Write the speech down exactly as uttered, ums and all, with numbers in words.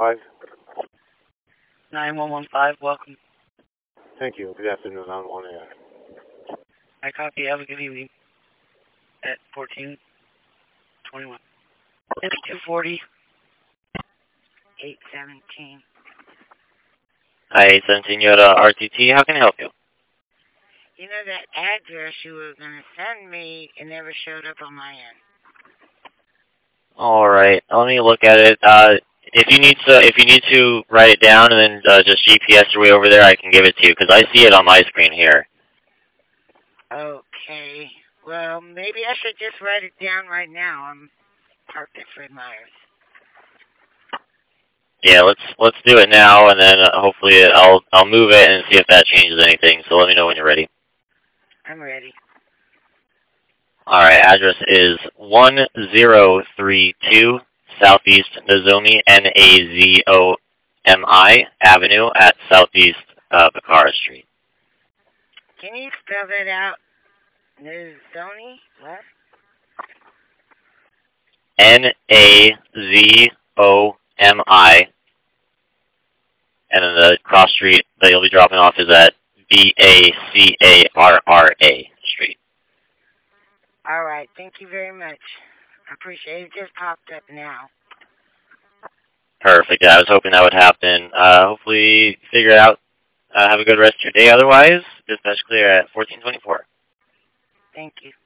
five. nine one one five, welcome. Thank you. Good afternoon. I'm on air. I copy. Have a good evening. At fourteen twenty-one. two forty. eight seventeen. Hi, eight seventeen, you're at uh, R T T. How can I help you? You know that address you were going to send me, it never showed up on my end. All right, let me look at it. Uh, if you need to, if you need to write it down and then uh, just G P S your way over there, I can give it to you because I see it on my screen here. Okay. Well, maybe I should just write it down right now. I'm parked at Fred Meyer's. Yeah, let's let's do it now, and then uh, hopefully I'll I'll move it and see if that changes anything. So let me know when you're ready. I'm ready. All right, address is one zero three two Southeast Nozomi, N A Z O M I Avenue at Southeast uh, Bacara Street. Can you spell that out? Nozomi? What? N A Z O M I, and then the cross street that you'll be dropping off is at B A C A R R A Street. All right. Thank you very much. I appreciate it. It just popped up now. Perfect. Yeah, I was hoping that would happen. Uh, hopefully figure it out. Uh, have a good rest of your day. Otherwise, dispatch clear at fourteen twenty-four. Thank you.